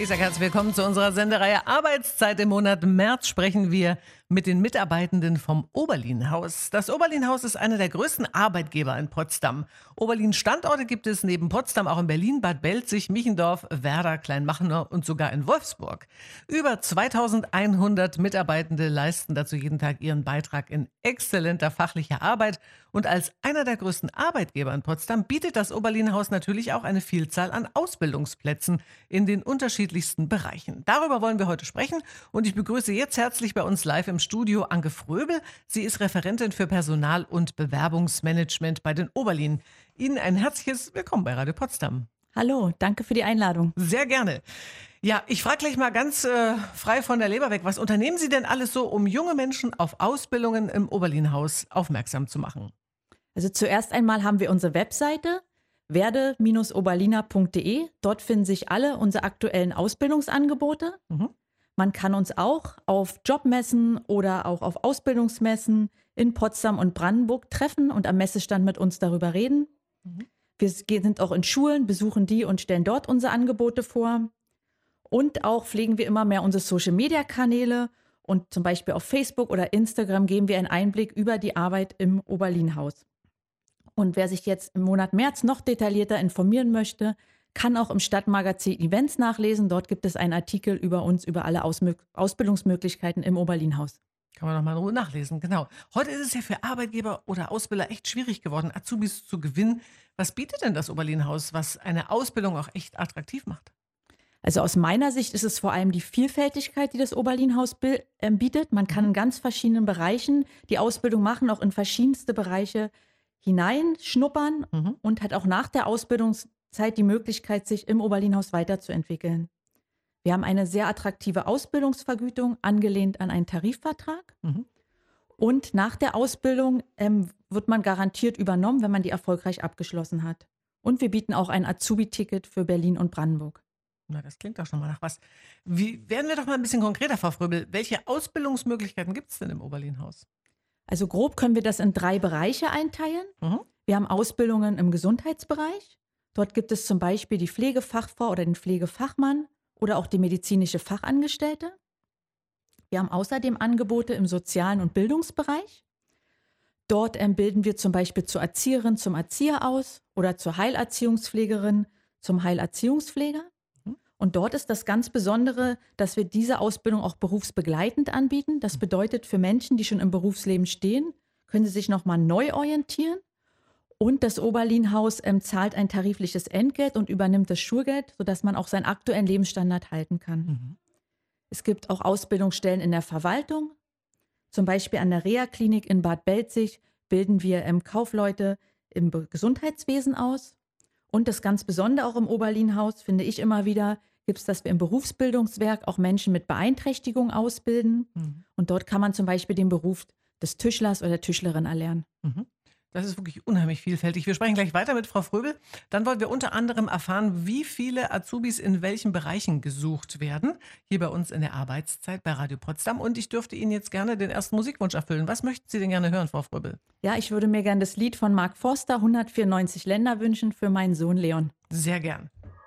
Ich sage herzlich willkommen zu unserer Sendereihe Arbeitszeit. Im Monat März sprechen wir mit den Mitarbeitenden vom Oberlin-Haus. Das Oberlin-Haus ist einer der größten Arbeitgeber in Potsdam. Oberlin-Standorte gibt es neben Potsdam auch in Berlin, Bad Belzig, Michendorf, Werder, Kleinmachnow und sogar in Wolfsburg. Über 2100 Mitarbeitende leisten dazu jeden Tag ihren Beitrag in exzellenter fachlicher Arbeit. Und als einer der größten Arbeitgeber in Potsdam bietet das Oberlin-Haus natürlich auch eine Vielzahl an Ausbildungsplätzen in den unterschiedlichsten Bereichen. Darüber wollen wir heute sprechen und ich begrüße jetzt herzlich bei uns live im Studio Anke Fröbel. Sie ist Referentin für Personal- und Bewerbungsmanagement bei den Oberlin. Ihnen ein herzliches Willkommen bei Radio Potsdam. Hallo, danke für die Einladung. Sehr gerne. Ja, ich frage gleich mal ganz frei von der Leber weg, was unternehmen Sie denn alles so, um junge Menschen auf Ausbildungen im Oberlin-Haus aufmerksam zu machen? Also zuerst einmal haben wir unsere Webseite werde-oberliner.de. Dort finden sich alle unsere aktuellen Ausbildungsangebote. Man kann uns auch auf Jobmessen oder auch auf Ausbildungsmessen in Potsdam und Brandenburg treffen und am Messestand mit uns darüber reden. Wir sind auch in Schulen, besuchen die und stellen dort unsere Angebote vor. Und auch pflegen wir immer mehr unsere Social-Media-Kanäle und zum Beispiel auf Facebook oder Instagram geben wir einen Einblick über die Arbeit im Oberlin-Haus. Und wer sich jetzt im Monat März noch detaillierter informieren möchte, kann auch im Stadtmagazin Events nachlesen. Dort gibt es einen Artikel über uns, über alle Ausbildungsmöglichkeiten im Oberlin-Haus. Kann man noch mal in Ruhe nachlesen, genau. Heute ist es ja für Arbeitgeber oder Ausbilder echt schwierig geworden, Azubis zu gewinnen. Was bietet denn das Oberlin-Haus, was eine Ausbildung auch echt attraktiv macht? Also aus meiner Sicht ist es vor allem die Vielfältigkeit, die das Oberlin-Haus bietet. Man kann in ganz verschiedenen Bereichen die Ausbildung machen, auch in verschiedenste Bereiche hineinschnuppern und hat auch nach der Ausbildungszeit die Möglichkeit, sich im Oberlin-Haus weiterzuentwickeln. Wir haben eine sehr attraktive Ausbildungsvergütung, angelehnt an einen Tarifvertrag. Und nach der Ausbildung wird man garantiert übernommen, wenn man die erfolgreich abgeschlossen hat. Und wir bieten auch ein Azubi-Ticket für Berlin und Brandenburg. Na, das klingt doch schon mal nach was. Werden wir doch mal ein bisschen konkreter, Frau Fröbel. Welche Ausbildungsmöglichkeiten gibt es denn im Oberlin-Haus? Also grob können wir das in 3 Bereiche einteilen. Wir haben Ausbildungen im Gesundheitsbereich. Dort gibt es zum Beispiel die Pflegefachfrau oder den Pflegefachmann oder auch die medizinische Fachangestellte. Wir haben außerdem Angebote im sozialen und Bildungsbereich. Dort bilden wir zum Beispiel zur Erzieherin, zum Erzieher aus oder zur Heilerziehungspflegerin, zum Heilerziehungspfleger. Und dort ist das ganz Besondere, dass wir diese Ausbildung auch berufsbegleitend anbieten. Das bedeutet, für Menschen, die schon im Berufsleben stehen, können sie sich nochmal neu orientieren. Und das Oberlin-Haus zahlt ein tarifliches Entgelt und übernimmt das Schulgeld, sodass man auch seinen aktuellen Lebensstandard halten kann. Es gibt auch Ausbildungsstellen in der Verwaltung. Zum Beispiel an der Reha-Klinik in Bad Belzig bilden wir Kaufleute im Gesundheitswesen aus. Und das ganz Besondere auch im Oberlin-Haus, finde ich immer wieder, gibt es, dass wir im Berufsbildungswerk auch Menschen mit Beeinträchtigung ausbilden. Und dort kann man zum Beispiel den Beruf des Tischlers oder der Tischlerin erlernen. Das ist wirklich unheimlich vielfältig. Wir sprechen gleich weiter mit Frau Fröbel. Dann wollen wir unter anderem erfahren, wie viele Azubis in welchen Bereichen gesucht werden. Hier bei uns in der Arbeitszeit bei Radio Potsdam. Und ich dürfte Ihnen jetzt gerne den ersten Musikwunsch erfüllen. Was möchten Sie denn gerne hören, Frau Fröbel? Ja, ich würde mir gerne das Lied von Mark Forster, 194 Länder, wünschen für meinen Sohn Leon. Sehr gern.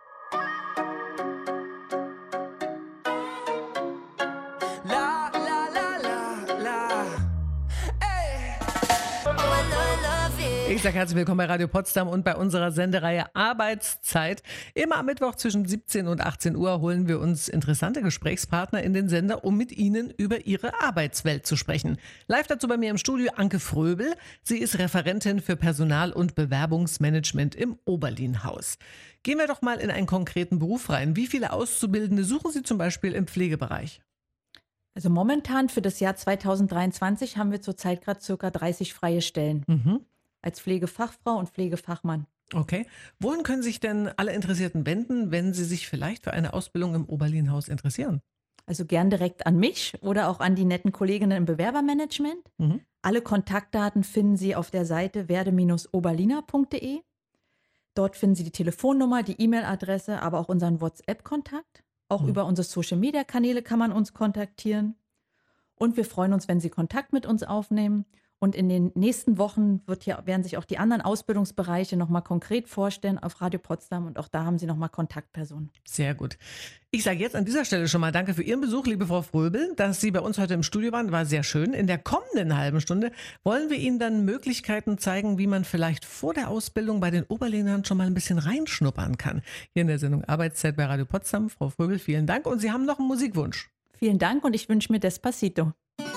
Ich sage herzlich willkommen bei Radio Potsdam und bei unserer Sendereihe Arbeitszeit. Immer am Mittwoch zwischen 17 und 18 Uhr holen wir uns interessante Gesprächspartner in den Sender, um mit ihnen über ihre Arbeitswelt zu sprechen. Live dazu bei mir im Studio Anke Fröbel. Sie ist Referentin für Personal- und Bewerbungsmanagement im Oberlin-Haus. Gehen wir doch mal in einen konkreten Beruf rein. Wie viele Auszubildende suchen Sie zum Beispiel im Pflegebereich? Also momentan für das Jahr 2023 haben wir zurzeit gerade ca. 30 freie Stellen. Als Pflegefachfrau und Pflegefachmann. Okay. Wohin können sich denn alle Interessierten wenden, wenn sie sich vielleicht für eine Ausbildung im Oberlin-Haus interessieren? Also gern direkt an mich oder auch an die netten Kolleginnen im Bewerbermanagement. Alle Kontaktdaten finden Sie auf der Seite werde-oberliner.de. Dort finden Sie die Telefonnummer, die E-Mail-Adresse, aber auch unseren WhatsApp-Kontakt. Auch über unsere Social-Media-Kanäle kann man uns kontaktieren. Und wir freuen uns, wenn Sie Kontakt mit uns aufnehmen. Und in den nächsten Wochen werden sich auch die anderen Ausbildungsbereiche nochmal konkret vorstellen auf Radio Potsdam. Und auch da haben Sie nochmal Kontaktpersonen. Sehr gut. Ich sage jetzt an dieser Stelle schon mal danke für Ihren Besuch, liebe Frau Fröbel, dass Sie bei uns heute im Studio waren. War sehr schön. In der kommenden halben Stunde wollen wir Ihnen dann Möglichkeiten zeigen, wie man vielleicht vor der Ausbildung bei den Oberlinern schon mal ein bisschen reinschnuppern kann. Hier in der Sendung Arbeitszeit bei Radio Potsdam. Frau Fröbel, vielen Dank. Und Sie haben noch einen Musikwunsch. Vielen Dank und ich wünsche mir Despacito.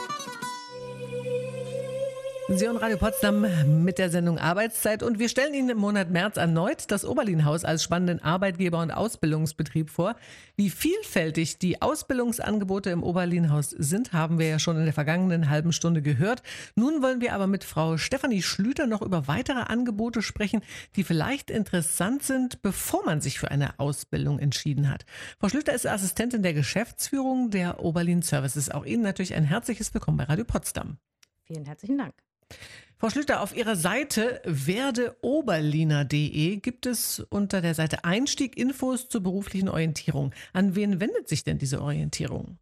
Sie hören Radio Potsdam mit der Sendung Arbeitszeit und wir stellen Ihnen im Monat März erneut das Oberlin-Haus als spannenden Arbeitgeber und Ausbildungsbetrieb vor. Wie vielfältig die Ausbildungsangebote im Oberlin-Haus sind, haben wir ja schon in der vergangenen halben Stunde gehört. Nun wollen wir aber mit Frau Stefanie Schlüter noch über weitere Angebote sprechen, die vielleicht interessant sind, bevor man sich für eine Ausbildung entschieden hat. Frau Schlüter ist Assistentin der Geschäftsführung der Oberlin Services. Auch Ihnen natürlich ein herzliches Willkommen bei Radio Potsdam. Vielen herzlichen Dank. Frau Schlüter, auf Ihrer Seite werdeoberliner.de gibt es unter der Seite Einstieg Infos zur beruflichen Orientierung. An wen wendet sich denn diese Orientierung?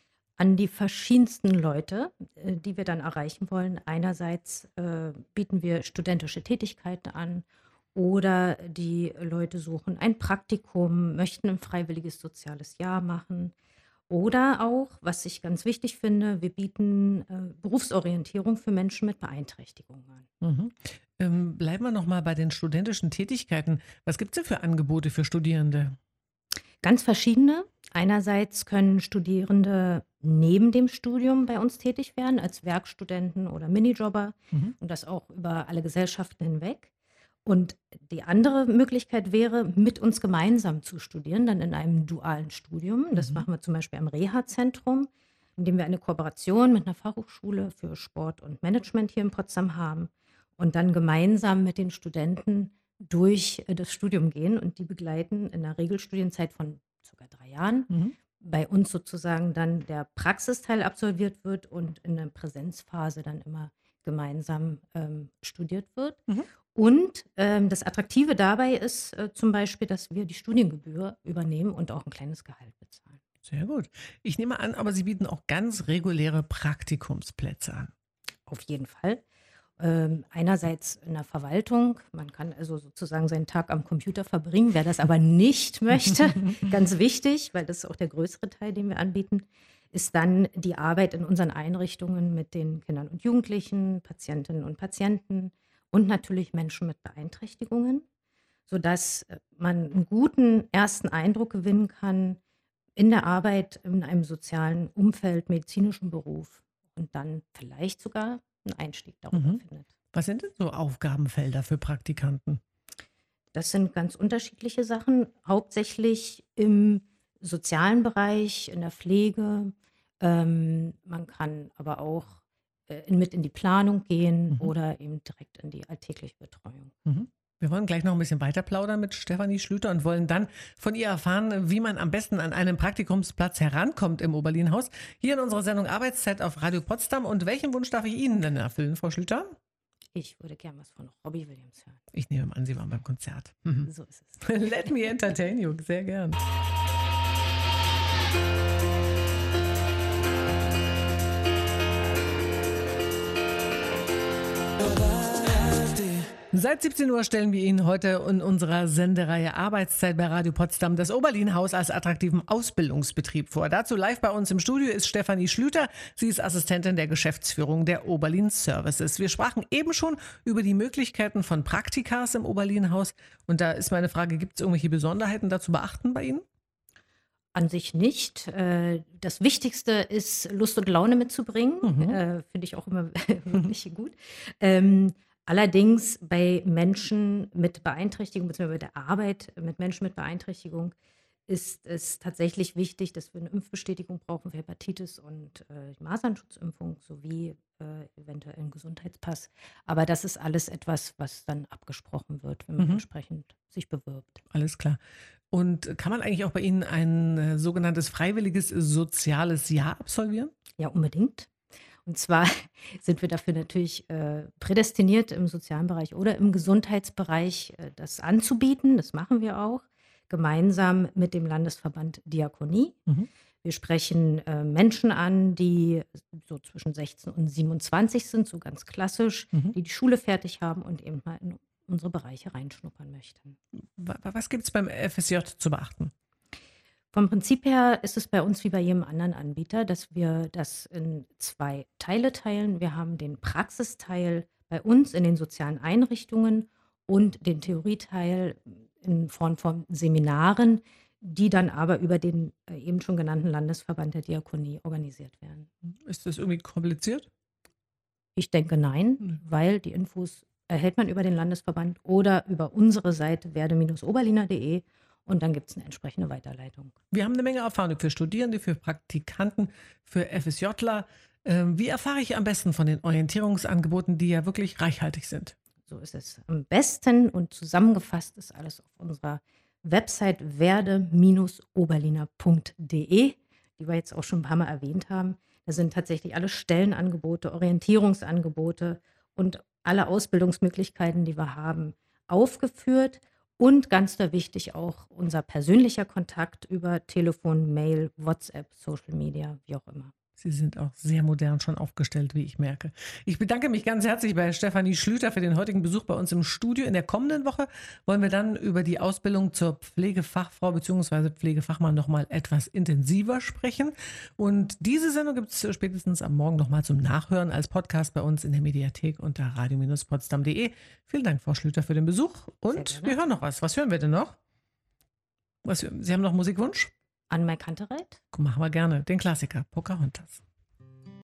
An die verschiedensten Leute, die wir dann erreichen wollen. Einerseits bieten wir studentische Tätigkeiten an oder die Leute suchen ein Praktikum, möchten ein freiwilliges soziales Jahr machen. Oder auch, was ich ganz wichtig finde, wir bieten Berufsorientierung für Menschen mit Beeinträchtigungen an. Bleiben wir noch mal bei den studentischen Tätigkeiten. Was gibt es denn für Angebote für Studierende? Ganz verschiedene. Einerseits können Studierende neben dem Studium bei uns tätig werden, als Werkstudenten oder Minijobber und das auch über alle Gesellschaften hinweg. Und die andere Möglichkeit wäre, mit uns gemeinsam zu studieren, dann in einem dualen Studium. Das machen wir zum Beispiel am Reha-Zentrum, in dem wir eine Kooperation mit einer Fachhochschule für Sport und Management hier in Potsdam haben und dann gemeinsam mit den Studenten durch das Studium gehen und die begleiten in einer Regelstudienzeit von ca. 3 Jahren. Bei uns sozusagen dann der Praxisteil absolviert wird und in der Präsenzphase dann immer gemeinsam studiert wird. Und das Attraktive dabei ist zum Beispiel, dass wir die Studiengebühr übernehmen und auch ein kleines Gehalt bezahlen. Sehr gut. Ich nehme an, aber Sie bieten auch ganz reguläre Praktikumsplätze an. Auf jeden Fall. Einerseits in der Verwaltung. Man kann also sozusagen seinen Tag am Computer verbringen. Wer das aber nicht möchte, ganz wichtig, weil das ist auch der größere Teil, den wir anbieten, ist dann die Arbeit in unseren Einrichtungen mit den Kindern und Jugendlichen, Patientinnen und Patienten und natürlich Menschen mit Beeinträchtigungen, sodass man einen guten ersten Eindruck gewinnen kann in der Arbeit in einem sozialen Umfeld, medizinischen Beruf und dann vielleicht sogar einen Einstieg darüber findet. Was sind denn so Aufgabenfelder für Praktikanten? Das sind ganz unterschiedliche Sachen, hauptsächlich im sozialen Bereich, in der Pflege. Man kann aber auch mit in die Planung gehen oder eben direkt in die alltägliche Betreuung. Wir wollen gleich noch ein bisschen weiter plaudern mit Stefanie Schlüter und wollen dann von ihr erfahren, wie man am besten an einen Praktikumsplatz herankommt im Oberlin-Haus. Hier in unserer Sendung Arbeitszeit auf Radio Potsdam. Und welchen Wunsch darf ich Ihnen denn erfüllen, Frau Schlüter? Ich würde gern was von Robbie Williams hören. Ich nehme an, Sie waren beim Konzert. So ist es. Let me entertain you. Sehr gern. Seit 17 Uhr stellen wir Ihnen heute in unserer Sendereihe Arbeitszeit bei Radio Potsdam das Oberlin-Haus als attraktiven Ausbildungsbetrieb vor. Dazu live bei uns im Studio ist Stefanie Schlüter. Sie ist Assistentin der Geschäftsführung der Oberlin Services. Wir sprachen eben schon über die Möglichkeiten von Praktikas im Oberlin-Haus. Und da ist meine Frage, gibt es irgendwelche Besonderheiten da zu beachten bei Ihnen? An sich nicht. Das Wichtigste ist, Lust und Laune mitzubringen. Finde ich auch immer wirklich gut. Allerdings bei Menschen mit Beeinträchtigung, beziehungsweise bei der Arbeit mit Menschen mit Beeinträchtigung, ist es tatsächlich wichtig, dass wir eine Impfbestätigung brauchen für Hepatitis und die Masernschutzimpfung sowie eventuell einen Gesundheitspass. Aber das ist alles etwas, was dann abgesprochen wird, wenn man entsprechend sich bewirbt. Alles klar. Und kann man eigentlich auch bei Ihnen ein sogenanntes freiwilliges soziales Jahr absolvieren? Ja, unbedingt. Und zwar sind wir dafür natürlich prädestiniert, im sozialen Bereich oder im Gesundheitsbereich das anzubieten. Das machen wir auch, gemeinsam mit dem Landesverband Diakonie. Wir sprechen Menschen an, die so zwischen 16 und 27 sind, so ganz klassisch, die Schule fertig haben und eben mal in unsere Bereiche reinschnuppern möchten. Was gibt es beim FSJ zu beachten? Vom Prinzip her ist es bei uns wie bei jedem anderen Anbieter, dass wir das in 2 Teile teilen. Wir haben den Praxisteil bei uns in den sozialen Einrichtungen und den Theorieteil in Form von Seminaren, die dann aber über den eben schon genannten Landesverband der Diakonie organisiert werden. Ist das irgendwie kompliziert? Ich denke nein, weil die Infos erhält man über den Landesverband oder über unsere Seite werde-oberliner.de und dann gibt es eine entsprechende Weiterleitung. Wir haben eine Menge Erfahrung für Studierende, für Praktikanten, für FSJler. Wie erfahre ich am besten von den Orientierungsangeboten, die ja wirklich reichhaltig sind? So ist es am besten und zusammengefasst ist alles auf unserer Website werde-oberliner.de, die wir jetzt auch schon ein paar Mal erwähnt haben. Da sind tatsächlich alle Stellenangebote, Orientierungsangebote und alle Ausbildungsmöglichkeiten, die wir haben, aufgeführt. Und ganz wichtig auch unser persönlicher Kontakt über Telefon, Mail, WhatsApp, Social Media, wie auch immer. Sie sind auch sehr modern schon aufgestellt, wie ich merke. Ich bedanke mich ganz herzlich bei Stefanie Schlüter für den heutigen Besuch bei uns im Studio. In der kommenden Woche wollen wir dann über die Ausbildung zur Pflegefachfrau bzw. Pflegefachmann nochmal etwas intensiver sprechen. Und diese Sendung gibt es spätestens am Morgen nochmal zum Nachhören als Podcast bei uns in der Mediathek unter radio-potsdam.de. Vielen Dank, Frau Schlüter, für den Besuch. Und wir hören noch was. Was hören wir denn noch? Sie haben noch Musikwunsch? Anne-Mai Kantereit? Machen wir gerne. Den Klassiker Pocahontas.